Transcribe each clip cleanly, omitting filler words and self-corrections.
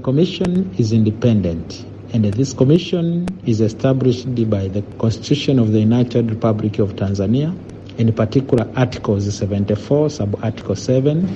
commission is independent, and this commission is established by the Constitution of the United Republic of Tanzania, in particular Articles 74, Sub-Article 7,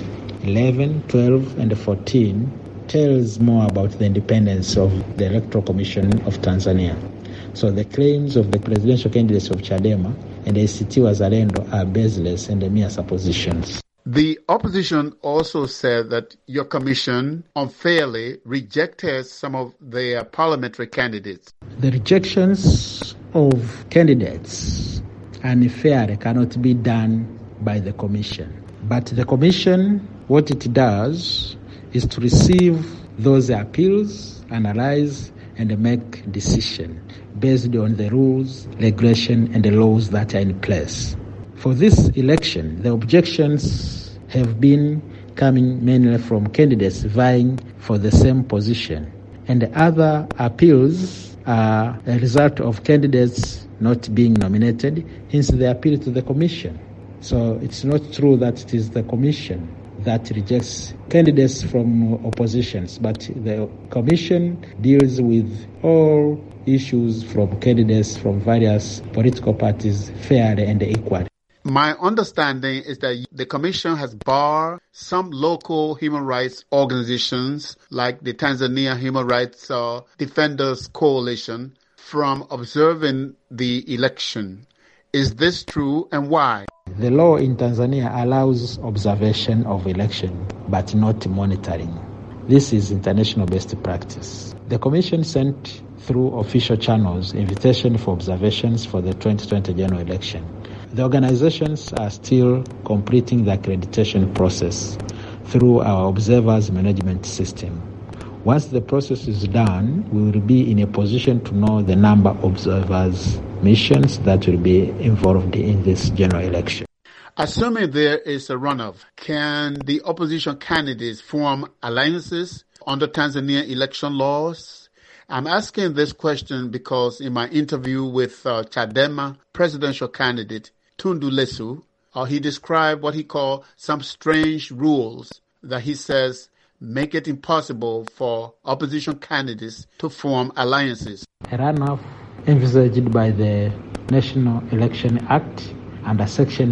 11, 12, and 14 tells more about the independence of the Electoral Commission of Tanzania. So the claims of the presidential candidates of Chadema and ACT Wazalendo are baseless and mere suppositions. The opposition also said that your commission unfairly rejected some of their parliamentary candidates. The rejections of candidates unfairly cannot be done by the commission. But the commission, what it does is to receive those appeals, analyze, and make decision based on the rules, regulation, and the laws that are in place. For this election, the objections have been coming mainly from candidates vying for the same position. And the other appeals are a result of candidates not being nominated, hence the appeal to the commission. So it's not true that it is the commission that rejects candidates from oppositions, but the commission deals with all issues from candidates from various political parties fairly and equally. My understanding is that the commission has barred some local human rights organizations like the Tanzania Human Rights Defenders Coalition from observing the election. Is this true, and why? The law in Tanzania allows observation of election, but not monitoring. This is international best practice. The commission sent through official channels invitation for observations for the 2020 general election. The organizations are still completing the accreditation process through our observers management system. Once the process is done, we will be in a position to know the number of observers missions that will be involved in this general election. Assuming there is a runoff, can the opposition candidates form alliances under Tanzania election laws? I'm asking this question because in my interview with Chadema presidential candidate Tundu Lissu, he described what he called some strange rules that he says make it impossible for opposition candidates to form alliances. A runoff envisaged by the National Election Act under Section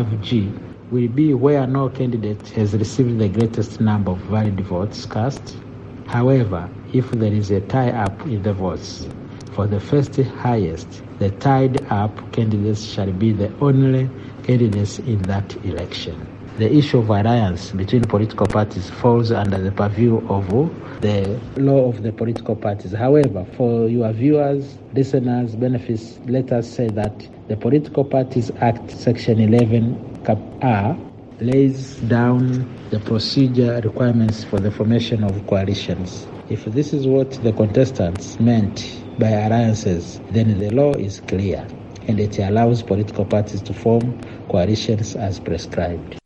35G will be where no candidate has received the greatest number of valid votes cast. However, if there is a tie-up in the votes for the first highest, the tied-up candidates shall be the only candidates in that election. The issue of alliance between political parties falls under the purview of the law of the political parties. However, for your viewers, listeners, benefits, let us say that the Political Parties Act, Section 11, Cap A, lays down the procedure requirements for the formation of coalitions. If this is what the contestants meant by alliances, then the law is clear, and it allows political parties to form coalitions as prescribed.